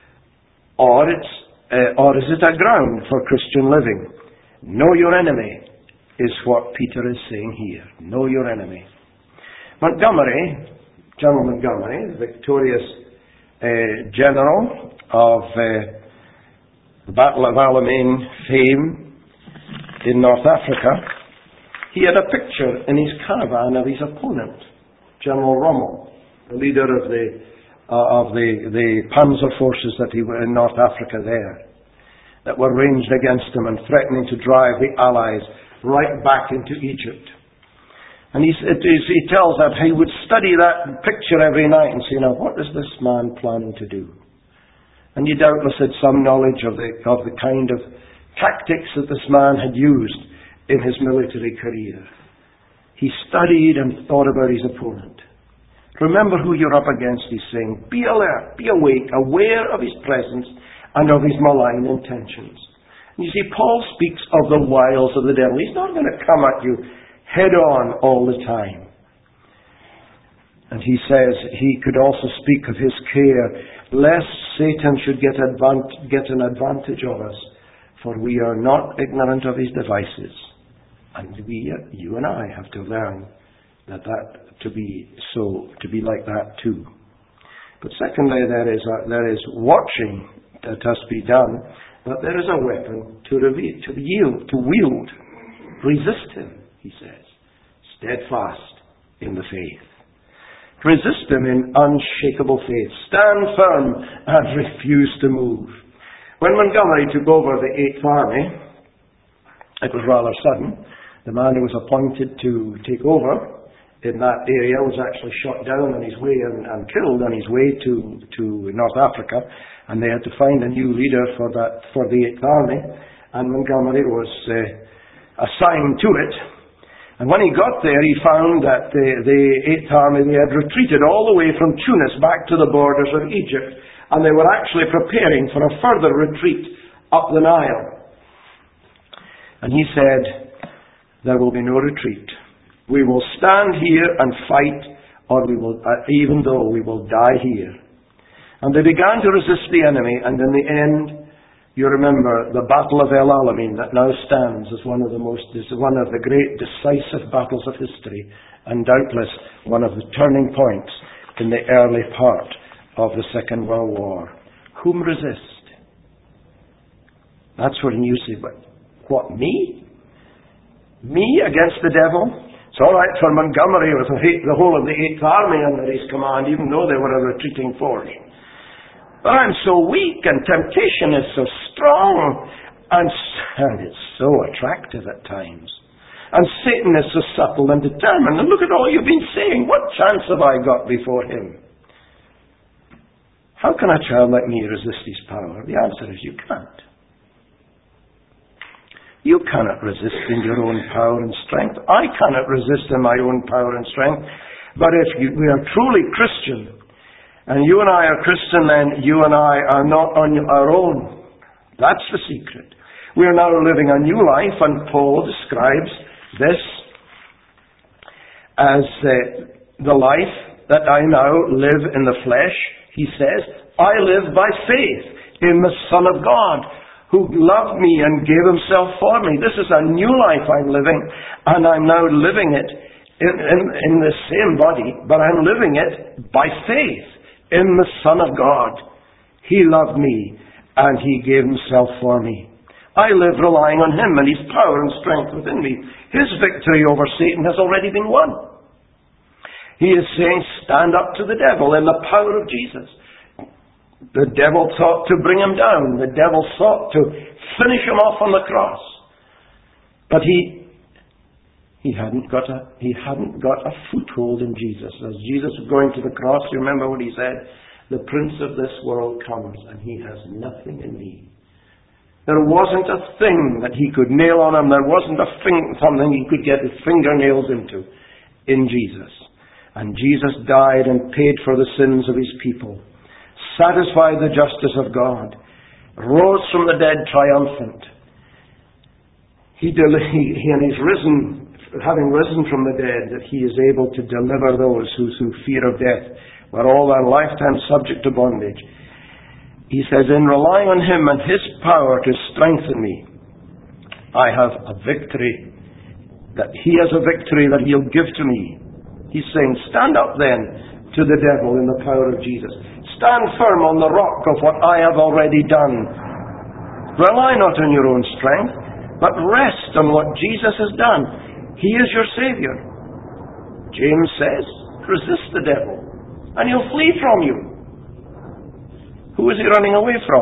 or, it's, uh, or is it a ground for Christian living? Know your enemy is what Peter is saying here. Know your enemy. Montgomery, General Montgomery, the victorious uh, general of uh, the Battle of Alamein fame in North Africa, he had a picture in his caravan of his opponent, General Rommel, the leader of the uh, of the, the Panzer forces that he were in North Africa there, that were ranged against him and threatening to drive the Allies right back into Egypt. And he, it is, he tells that he would study that picture every night and say, now what is this man planning to do? And he doubtless had some knowledge of the, of the kind of tactics that this man had used in his military career. He studied and thought about his opponent. Remember who you're up against, he's saying. Be alert, be awake, aware of his presence and of his malign intentions. And you see, Paul speaks of the wiles of the devil. He's not going to come at you head on all the time. And he says he could also speak of his care, lest Satan should get, advant- get an advantage of us, for we are not ignorant of his devices. And we, you and I, have to learn that that to be so, to be like that too. But secondly, there is a, there is watching that has to be done, but there is a weapon to reveal, to yield, to wield. Resist him, he says, steadfast in the faith. Resist him in unshakable faith. Stand firm and refuse to move. When Montgomery took over the Eighth Army, it was rather sudden. The man who was appointed to take over in that area was actually shot down on his way and, and killed on his way to, to North Africa, and they had to find a new leader for that for the Eighth Army, and Montgomery was uh, assigned to it. And when he got there, he found that the, the Eighth Army, they had retreated all the way from Tunis back to the borders of Egypt, and they were actually preparing for a further retreat up the Nile. And he said, there will be no retreat. We will stand here and fight, or we will, uh, even though we will die here. And they began to resist the enemy, and in the end, you remember the Battle of El Alamein that now stands as one of the most, is one of the great decisive battles of history, and doubtless one of the turning points in the early part of the Second World War. Whom resist? That's when you say, but what, me? Me against the devil? It's all right for Montgomery with the whole of the Eighth Army under his command, even though they were a retreating force. But I'm so weak, and temptation is so strong, and, and it's so attractive at times. And Satan is so subtle and determined. And look at all you've been saying. What chance have I got before him? How can a child like me resist his power? The answer is you can't. You cannot resist in your own power and strength. I cannot resist in my own power and strength. But if you, we are truly Christian, and you and I are Christian, then you and I are not on our own. That's the secret. We are now living a new life, and Paul describes this as uh, the life that I now live in the flesh. He says, I live by faith in the Son of God, who loved me and gave himself for me. This is a new life I'm living, and I'm now living it in, in, in the same body, but I'm living it by faith in the Son of God. He loved me, and he gave himself for me. I live relying on him and his power and strength within me. His victory over Satan has already been won. He is saying, stand up to the devil in the power of Jesus. The devil sought to bring him down. The devil sought to finish him off on the cross. But he he hadn't got a he hadn't got a foothold in Jesus. As Jesus was going to the cross, you remember what he said? The prince of this world comes, and he has nothing in me. There wasn't a thing that he could nail on him. There wasn't a thing, something he could get his fingernails into in Jesus. And Jesus died and paid for the sins of his people, satisfied the justice of God, rose from the dead triumphant. He, del- he, he and he's risen, having risen from the dead, that he is able to deliver those who through fear of death were all their lifetime subject to bondage. He says, in relying on him and his power to strengthen me, I have a victory. That he has a victory that he'll give to me. He's saying, stand up then to the devil in the power of Jesus. Stand firm on the rock of what I have already done. Rely not on your own strength, but rest on what Jesus has done. He is your Savior. James says, resist the devil, and he'll flee from you. Who is he running away from?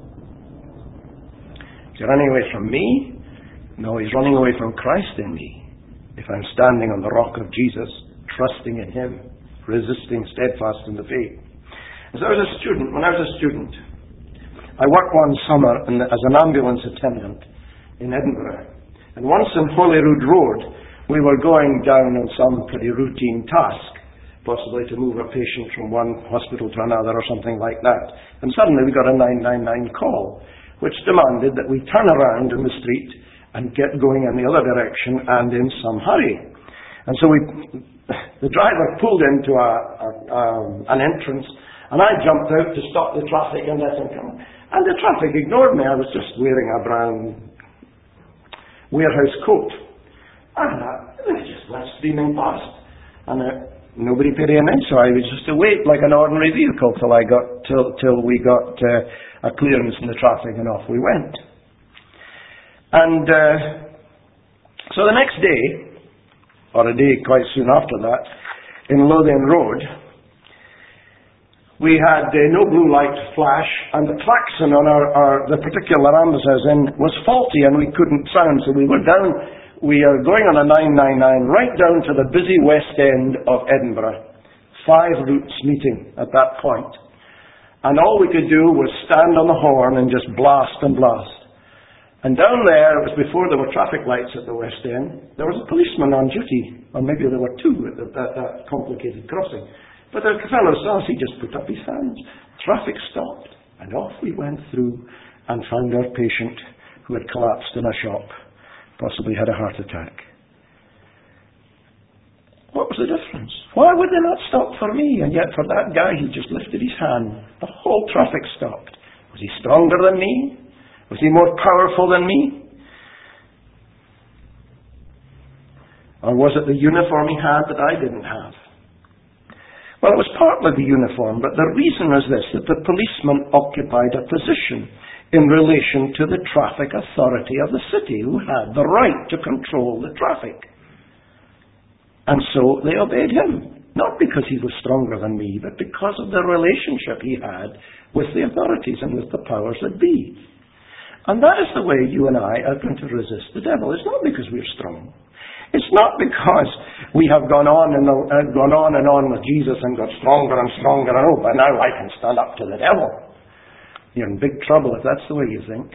Is he running away from me? No, he's running away from Christ in me. If I'm standing on the rock of Jesus, trusting in him, resisting, steadfast in the faith. As I was a student, when I was a student, I worked one summer in the, as an ambulance attendant in Edinburgh. And once in Holyrood Road, we were going down on some pretty routine task, possibly to move a patient from one hospital to another or something like that. And suddenly we got a nine nine nine call, which demanded that we turn around in the street and get going in the other direction and in some hurry. And so we, the driver pulled into a, a, um, an entrance, and I jumped out to stop the traffic and let him come. And the traffic ignored me. I was just wearing a brown warehouse coat. And uh, they just went steaming past. And uh, nobody paid any attention, so I was just to wait like an ordinary vehicle till I got till till we got uh, a clearance in the traffic, and off we went. And uh, so the next day, or a day quite soon after that, in Lothian Road, we had uh, no blue light flash, and the klaxon on our, our the particular ambulance I was in was faulty, and we couldn't sound. So we were down. We are going on a nine nine nine right down to the busy west end of Edinburgh. Five routes meeting at that point. And all we could do was stand on the horn and just blast and blast. And down there, it was before there were traffic lights at the west end, there was a policeman on duty. Or maybe there were two at that, that, that complicated crossing. But the fellow saw us, he just put up his hands. Traffic stopped. And off we went through and found our patient who had collapsed in a shop. Possibly had a heart attack. What was the difference? Why would they not stop for me? And yet for that guy, he just lifted his hand. The whole traffic stopped. Was he stronger than me? Was he more powerful than me? Or was it the uniform he had that I didn't have? Well, it was partly the uniform, but the reason was this, that the policeman occupied a position in relation to the traffic authority of the city, who had the right to control the traffic. And so they obeyed him, not because he was stronger than me, but because of the relationship he had with the authorities and with the powers that be. And that is the way you and I are going to resist the devil. It's not because we're strong. It's not because we have gone on and uh, gone on and on with Jesus and got stronger and stronger and oh, but now I can stand up to the devil. You're in big trouble if that's the way you think.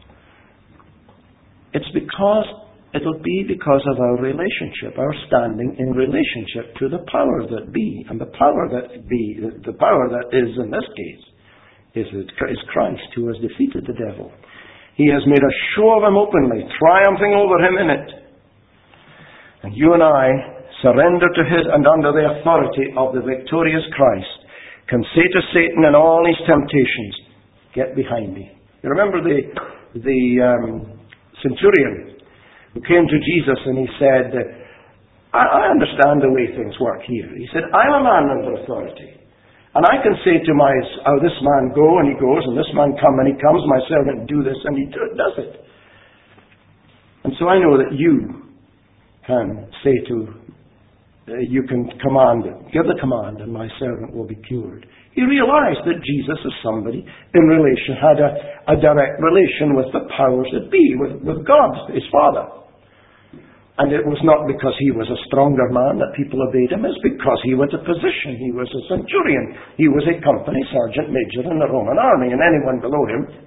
It's because, it'll be because of our relationship, our standing in relationship to the power that be. And the power that be, the power that is in this case, is, is Christ, who has defeated the devil. He has made a show of him openly, triumphing over him in it. And you and I, surrender to his and under the authority of the victorious Christ, can say to Satan and all his temptations, get behind me. You remember the the um, centurion who came to Jesus and he said, I, I understand the way things work here. He said, I'm a man under authority. And I can say to my, oh, this man go and he goes, and this man come and he comes, my servant do this, and he does it. And so I know that you can say to, uh, you can command, give the command, and my servant will be cured. He realized that Jesus is somebody in relation, had a, a direct relation with the powers that be, with, with God, his Father. And it was not because he was a stronger man that people obeyed him, it's because he was a position. He was a centurion. He was a company sergeant major in the Roman army, and anyone below him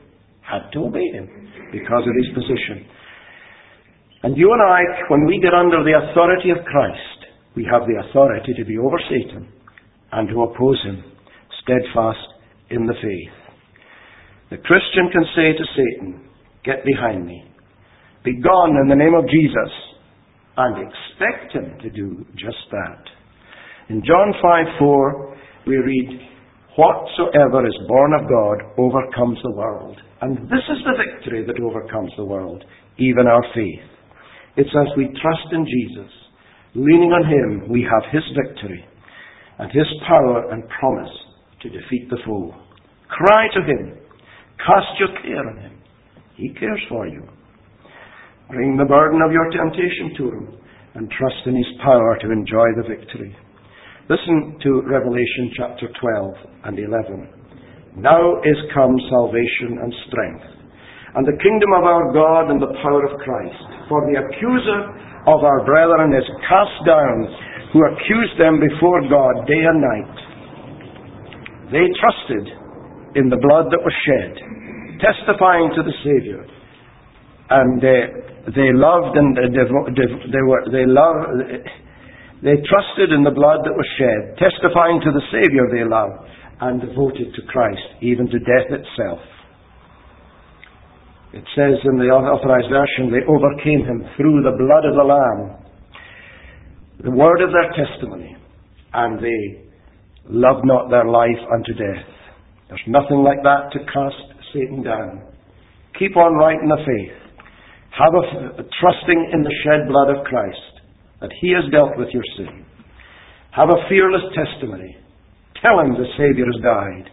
had to obey him because of his position. And you and I, when we get under the authority of Christ, we have the authority to be over Satan and to oppose him, steadfast in the faith. The Christian can say to Satan, get behind me. Be gone in the name of Jesus, and expect him to do just that. In John five four, we read, whatsoever is born of God overcomes the world. And this is the victory that overcomes the world, even our faith. It's as we trust in Jesus, leaning on him, we have his victory and his power and promise to defeat the foe. Cry to him. Cast your care on him. He cares for you. Bring the burden of your temptation to him and trust in his power to enjoy the victory. Listen to Revelation chapter twelve and eleven. Now is come salvation and strength, and the kingdom of our God and the power of Christ. For the accuser of our brethren is cast down, who accused them before God day and night. They trusted in the blood that was shed, testifying to the Savior, and they, they loved and they, they were they loved. They trusted in the blood that was shed, testifying to the Savior they loved, and devoted to Christ, even to death itself. It says in the Authorized Version, they overcame him through the blood of the Lamb, the word of their testimony, and they loved not their life unto death. There's nothing like that to cast Satan down. Keep on right in the faith. Have a, a trusting in the shed blood of Christ, that he has dealt with your sin. Have a fearless testimony. Tell him the Savior has died.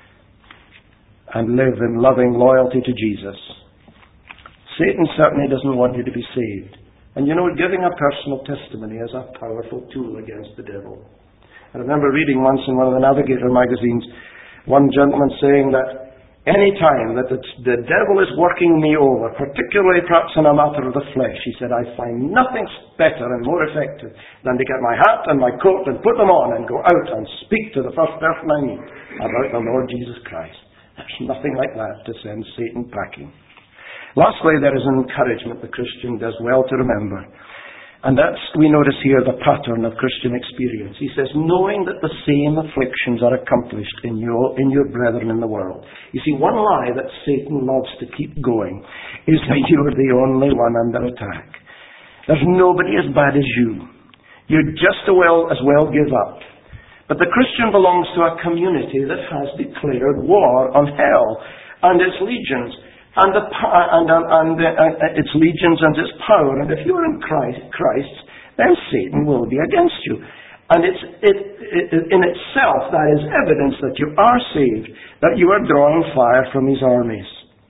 And live in loving loyalty to Jesus. Satan certainly doesn't want you to be saved. And you know, giving a personal testimony is a powerful tool against the devil. I remember reading once in one of the Navigator magazines, one gentleman saying that any time that the, the devil is working me over, particularly perhaps in a matter of the flesh, he said, I find nothing better and more effective than to get my hat and my coat and put them on and go out and speak to the first person I meet about the Lord Jesus Christ. There's nothing like that to send Satan packing. Lastly, there is an encouragement the Christian does well to remember. And that's, we notice here, the pattern of Christian experience. He says, knowing that the same afflictions are accomplished in your, in your brethren in the world. You see, one lie that Satan loves to keep going is that you're the only one under attack. There's nobody as bad as you. You'd just as well, as well give up. But the Christian belongs to a community that has declared war on hell and its legions. And, the, and, and, and uh, its legions and its power. And if you're in Christ, Christ, then Satan will be against you. And it's, it, it, in itself, that is evidence that you are saved, that you are drawing fire from his armies.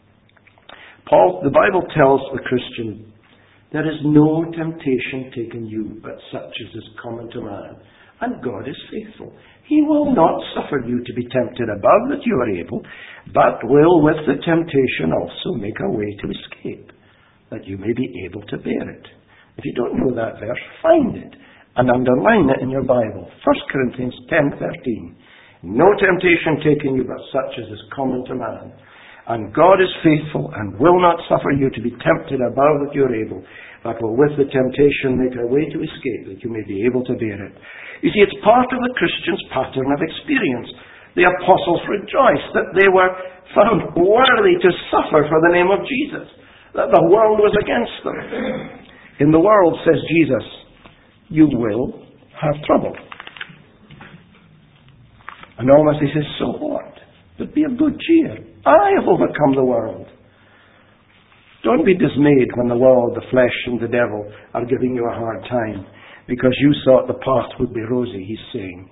Paul, the Bible tells the Christian, there is no temptation taken you, but such as is common to man. And God is faithful. He will not suffer you to be tempted above that you are able, but will with the temptation also make a way to escape, that you may be able to bear it. If you don't know that verse, find it and underline it in your Bible. First Corinthians ten thirteen. No temptation taken you but such as is common to man. And God is faithful and will not suffer you to be tempted above that you are able, but will with the temptation make a way to escape, that you may be able to bear it. You see, it's part of the Christian's pattern of experience. The apostles rejoiced that they were found worthy to suffer for the name of Jesus, that the world was against them. In the world, says Jesus, you will have trouble. And almost he says, so what? But be of good cheer. I have overcome the world. Don't be dismayed when the world, the flesh, and the devil are giving you a hard time because you thought the path would be rosy, he's saying.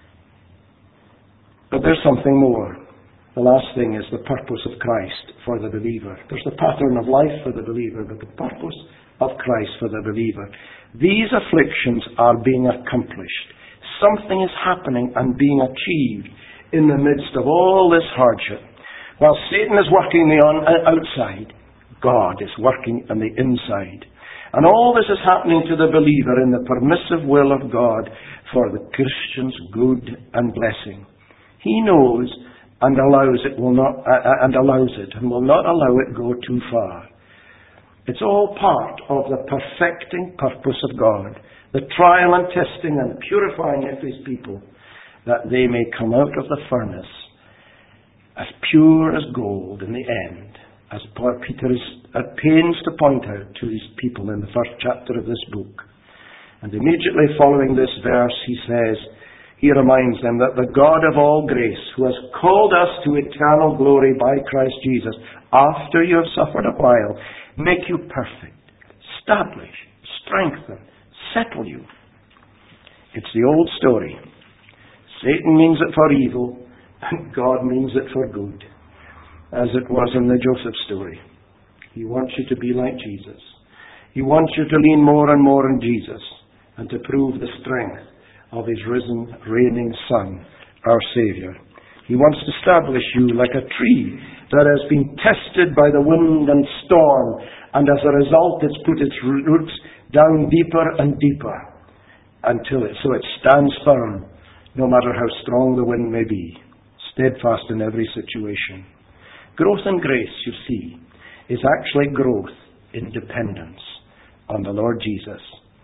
But there's something more. The last thing is the purpose of Christ for the believer. There's the pattern of life for the believer, but the purpose of Christ for the believer. These afflictions are being accomplished. Something is happening and being achieved in the midst of all this hardship. While Satan is working the on, outside, God is working on the inside. And all this is happening to the believer in the permissive will of God for the Christian's good and blessing. He knows and allows it will not uh, and allows it and will not allow it go too far. It's all part of the perfecting purpose of God, the trial and testing and purifying of His people, that they may come out of the furnace as pure as gold in the end, as Peter is at pains to point out to his people in the first chapter of this book. And immediately following this verse, he says, he reminds them that the God of all grace, who has called us to eternal glory by Christ Jesus, after you have suffered a while, make you perfect, establish, strengthen, settle you. It's the old story. Satan means it for evil, and God means it for good, as it was in the Joseph story. He wants you to be like Jesus. He wants you to lean more and more on Jesus, and to prove the strength of His risen, reigning Son, our Saviour. He wants to establish you like a tree that has been tested by the wind and storm, and as a result it's put its roots down deeper and deeper, until it, so it stands firm, no matter how strong the wind may be, steadfast in every situation. Growth in grace, you see, is actually growth in dependence on the Lord Jesus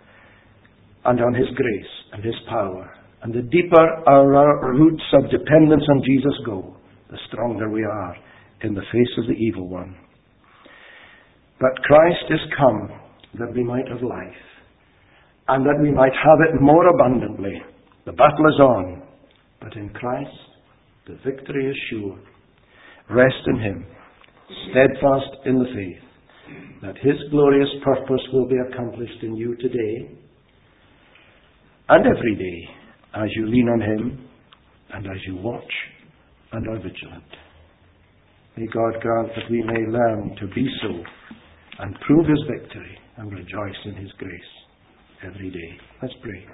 and on His grace and His power. And the deeper our, our roots of dependence on Jesus go, the stronger we are in the face of the evil one. But Christ is come that we might have life, and that we might have it more abundantly. The battle is on, but in Christ the victory is sure. Rest in Him, steadfast in the faith, that His glorious purpose will be accomplished in you today and every day, as you lean on Him and as you watch and are vigilant. May God grant that we may learn to be so and prove His victory and rejoice in His grace every day. Let's pray.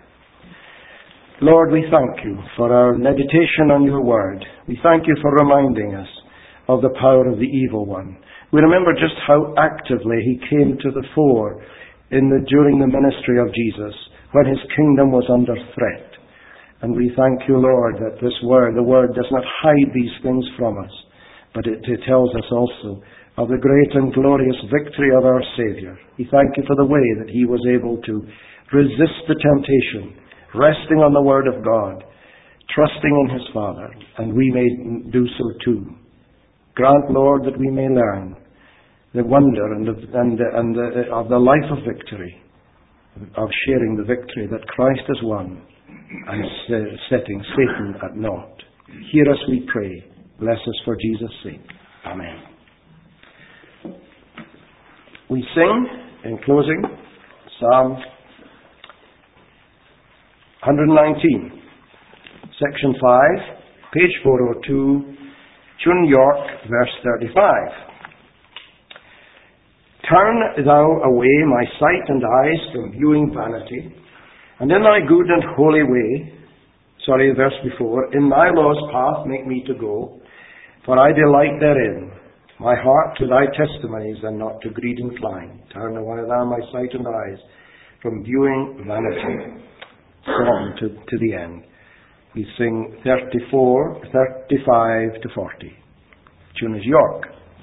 Lord, we thank You for our meditation on Your word. We thank You for reminding us of the power of the evil one. We remember just how actively he came to the fore in the, during the ministry of Jesus, when His kingdom was under threat. And we thank You, Lord, that this word, the word does not hide these things from us, but it, it tells us also of the great and glorious victory of our Saviour. We thank You for the way that He was able to resist the temptation, resting on the Word of God, trusting in His Father, and we may do so too. Grant, Lord, that we may learn the wonder and, the, and, the, and the, of the life of victory, of sharing the victory that Christ has won, and setting Satan at naught. Hear us, we pray. Bless us for Jesus' sake. Amen. We sing, in closing, Psalm one nineteen, section five, page four oh two, tune York, verse thirty-five. Turn thou away my sight and eyes from viewing vanity, and in thy good and holy way, sorry, verse before, in thy law's path make me to go, for I delight therein. My heart to thy testimonies and not to greed incline. Turn away thou my sight and eyes from viewing vanity. So on to, to the end. We sing thirty-four, thirty-five to forty. Tune is York.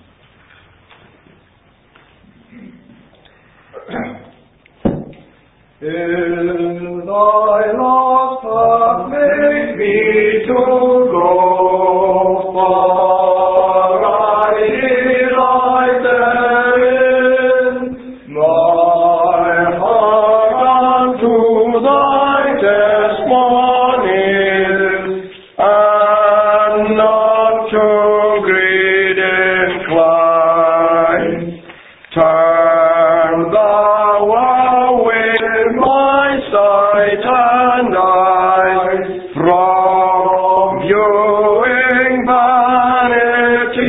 In thy law's path make me to go, for I delight therein. My heart unto thy testimonies, and not to greed incline. Turn thou away my sight and eyes from viewing vanity,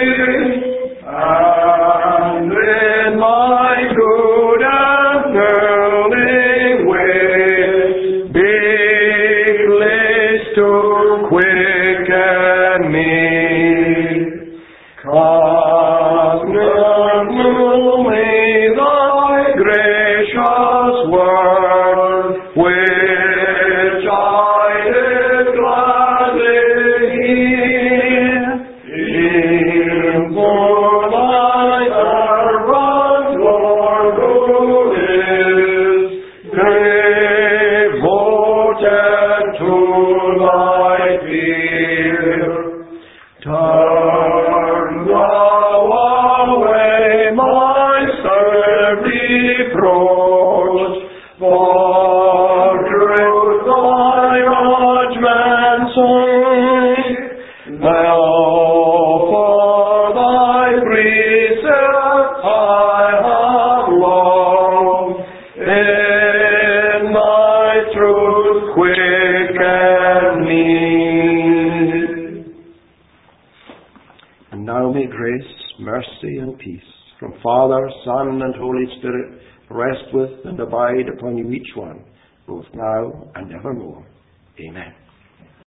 and in my good and early way be pleased to quicken me. Cause me thy gracious word, which I did gladly hear, now may grace, mercy, and peace from Father, Son, and Holy Spirit rest with and abide upon you each one, both now and evermore. Amen.